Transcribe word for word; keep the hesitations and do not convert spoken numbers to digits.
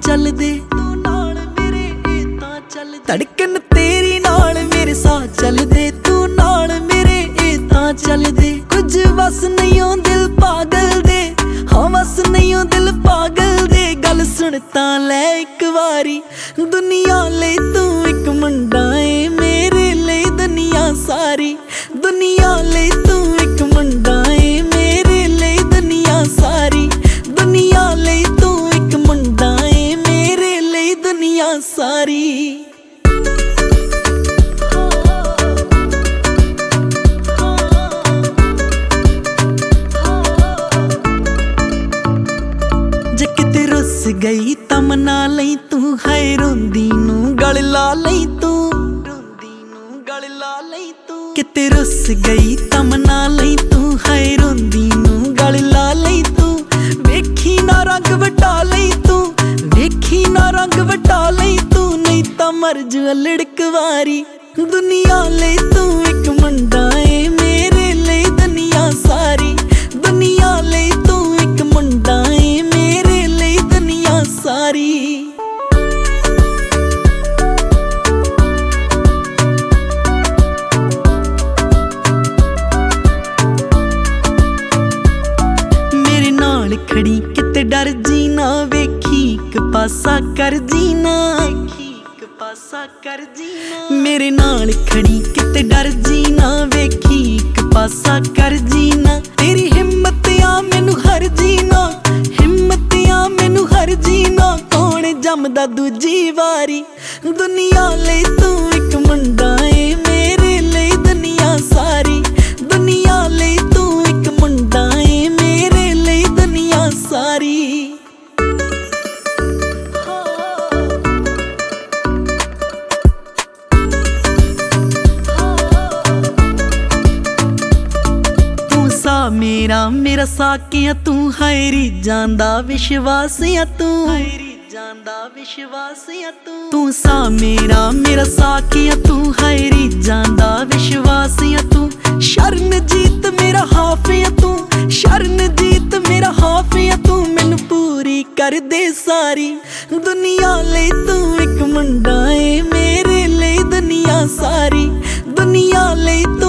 चलदे तू नाल मेरे ए तां चलदे धड़कन तेरी नाल मेरे साह चलदे तू नाल मेरे ए तां चलदे कुछ बस नहीं ओ दिल पागल दे हाँ बस नहीं ओ दिल पागल दे गल सुन तां लै इक वारी दुनिया ले तू इक मुंडा ए मेरे ले दुनिया सारी दुनिया ले तू इक मुंडा ए मेरे ले दुनिया सारी दुनिया ले तू इक मुंडा ए मेरे ले दुनिया सारी जे किते रुस गई तां मना लई तू हाय रोंदी नूं गल ला लई तू रोंदी नूं गल ला लई तू किते रुस गई तां मना लई तू हाय रोंदी नूं गल ला लई तू वेखी ना रंग वटा लई तू वेखी ना रंग वटा लई तू नहीं तां मर जा लड़क वारी दुनिया ले तू इक मुंडा ए मेरे ले दुनिया सारी दुनिया ले तू इक मुंडा ए मेरे ले दुनिया सारी मेरे नाल खड़ी किते डर जी ना वेखी इक पासा कर जी ना एक पासा कर जी ना मेरे नाल खड़ी किते डर जी ना वेखी इक पासा कर जी ना तेरी हिम्मत आ मैनू हर जी ना हिम्मत आ मैनू हर जी ना कौन जमदा दूजी वारी दुनिया ले तू इक मुंडा ए मेरे ले दुनिया सारी दुनिया ले तू इक मुंडा ए मेरे ले दुनिया सारी मेरा मेरा साकिया तू हायरी जांदा विश्वास या तू हायरी जांदा विश्वास या तू तू सा मेरा मेरा साकिया तू हायरी जांदा विश्वास या तू शरण जीत मेरा हाफ या तू शरण जीत मेरा हाफ या तू मैनू पूरी कर दे सारी दुनिया ले तू इक मुंडा ए मेरे ले दुनिया सारी दुनिया ले तू